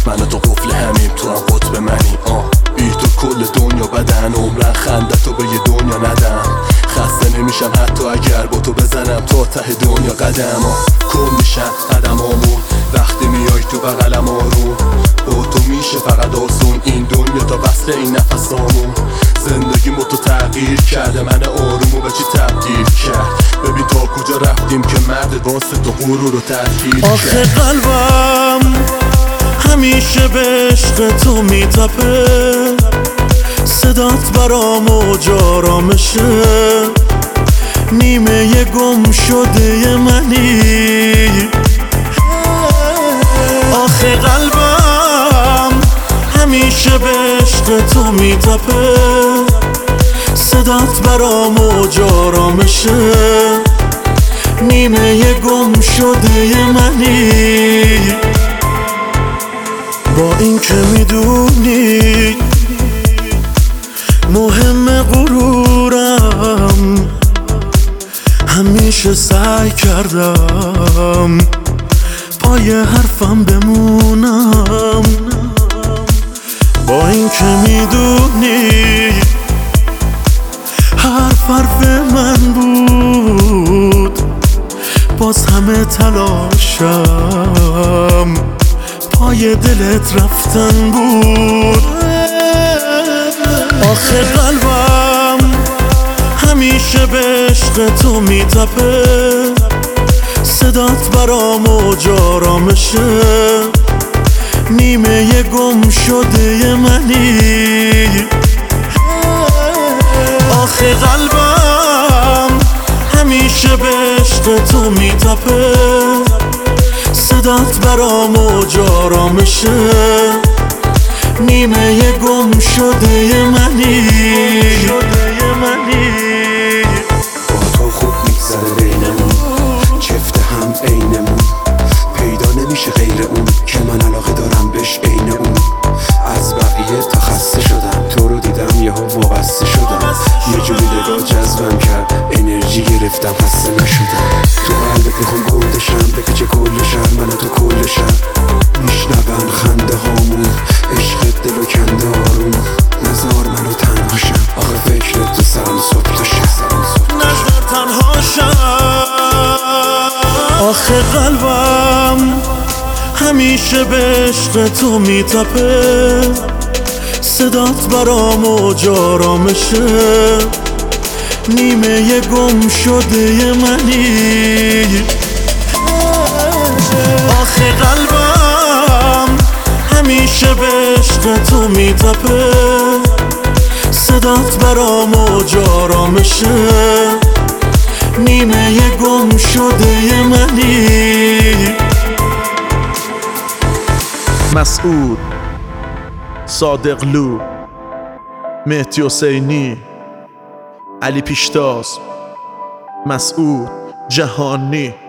من و تو قفل همیم، تو هم قطب منی. بی تو کل دنیا بدن، عمرن خنده تو به یه دنیا ندم. خسته نمیشم حتی اگر با تو بزنم تا ته دنیا قدم. کن میشن قدمامون وقتی میای تو بغلم، آروم با تو میشه فقط آسون این دنیا تا وصل این نفسامون. زندگی با تو تغییر کرده، من آرومو به چی تبدیل کرد. ببین تا کجا رفتیم که مرد واسه تو غرور رو تحقیر کرد. آخه قلبم همیشه به عشق تو میتپه، صدات برام موج آرامشه، نیمه گم شده منی. آخه قلبم همیشه به عشق تو میتپه، صدات برام موج آرامشه، نیمه گم شده منی. با این که میدونی مهم غرورم، همیشه سعی کردم پای حرفم بمونم. با این که میدونی حرف من بود، باز همه تلاشم پای دلت رفتن بود. آخه قلبم همیشه به عشق تو میتپه، صدات برام موج آرامشه، نیمه گم شده منی. آخه قلبم همیشه به عشق تو میتپه، صدات برام موج آرامشه، نیمه گم شده منی. با تو خوب میگذره بینمون، چفته هم عینمون، پیدا نمیشه غیر اون که من علاقه دارم بهش عین اون. از بقیه تا خسته شدم، تو رو دیدم یهو وابسته شدم، یه جوری نگاه جذبم کرد، انرژی گرفتم خسته نشدم. تو قلبت میخوام گندشم، بپیچه کل شهر من و تو کل شهر، میشنون خنده هامون، عشق دلو کنده آروم، نزار منو تنهاشم، آخه فکرت تو سرم صبح تا شب، نزار تنهاشم. آخه قلبم همیشه به عشق تو میتپه، صدات برام موج آرامشه، نیمه گم شده منی. آخه قلبم همیشه به عشق تو میتپه، صدات برام موج آرامشه، نیمه گم شده منی. مسعود، صادقلو، مهدی حسینی، علی پیشتاز، مسعود جهانی.